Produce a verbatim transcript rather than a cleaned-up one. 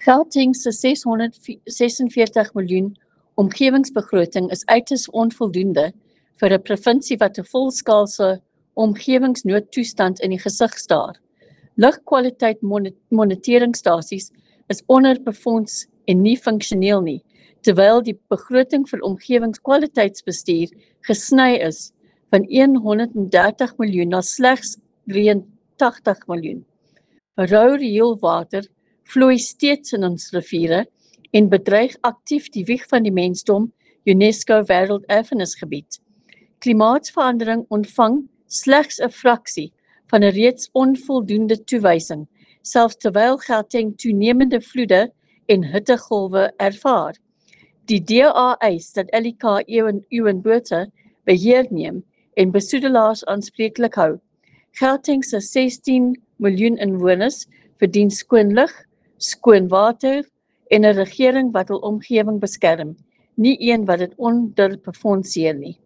Gauteng se seshonderdsesenveertig miljoen omgewingsbegroting is uiters onvoldoende vir 'n provinsie wat 'n volskaalse omgewingsnoodtoestand in die gesig staar. Lugkwaliteit moniteringsstasies is onderbefonds en nie funksioneel nie, terwyl die begroting vir omgewingskwaliteitsbestuur gesny is van honderddertig miljoen na slegs drieëntagtig miljoen. Rou rioolwater vloei steeds in ons riviere en bedreig aktief die wieg van die mensdom, UNESCO Wêrelderfenisgebied. Klimaatsverandering ontvang slegs 'n fraksie van 'n reeds onvoldoende toewysing, selfs terwyl Gauteng toenemende vloede en hittegolwe ervaar. Die D A eis dat L I K Ewenbote beheer neem en besoedelaars aanspreeklik hou. Gauteng se sestien miljoen inwoners verdien skoon lug, skoon water en 'n regering wat hul omgewing beskerm, nie een wat dit onderbefondsieer nie.